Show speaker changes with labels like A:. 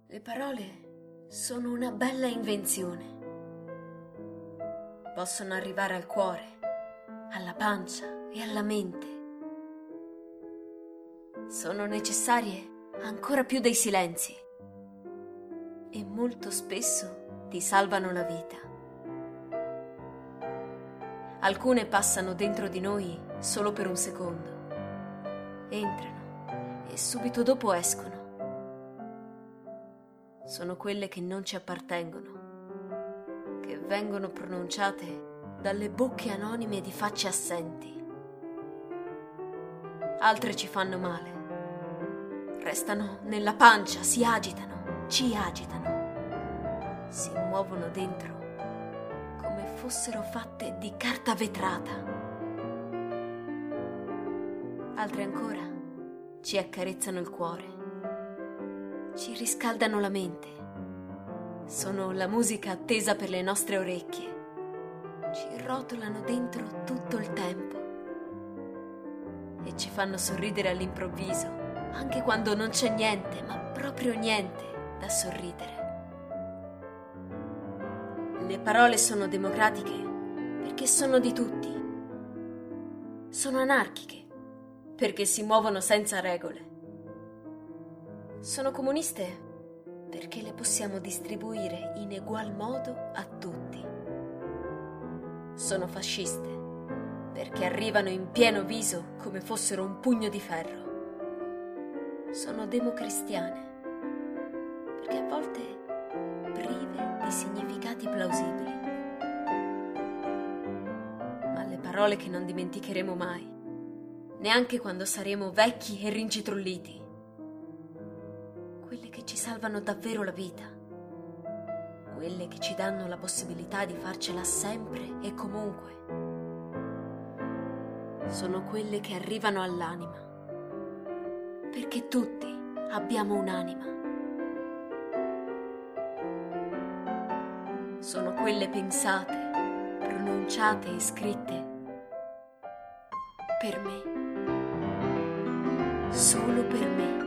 A: Le parole sono una bella invenzione. Possono arrivare al cuore, alla pancia e alla mente. Sono necessarie ancora più dei silenzi e molto spesso ti salvano la vita. Alcune passano dentro di noi solo per un secondo, entrano e subito dopo escono. Sono quelle che non ci appartengono, che vengono pronunciate dalle bocche anonime di facce assenti. Altre ci fanno male, restano nella pancia, si agitano, ci agitano, si muovono dentro come fossero fatte di carta vetrata. Altre ancora ci accarezzano il cuore, ci riscaldano la mente, sono la musica attesa per le nostre orecchie, ci rotolano dentro tutto il tempo e ci fanno sorridere all'improvviso, anche quando non c'è niente, ma proprio niente da sorridere. Le parole sono democratiche perché sono di tutti. Sono anarchiche perché si muovono senza regole. Sono comuniste perché le possiamo distribuire in egual modo a tutti. Sono fasciste perché arrivano in pieno viso come fossero un pugno di ferro. Sono democristiane perché a volte prive di significati plausibili. Ma le parole che non dimenticheremo mai, neanche quando saremo vecchi e rincitrulliti, quelle che ci salvano davvero la vita, quelle che ci danno la possibilità di farcela sempre e comunque, sono quelle che arrivano all'anima, perché tutti abbiamo un'anima. Sono quelle pensate, pronunciate e scritte per me, solo per me.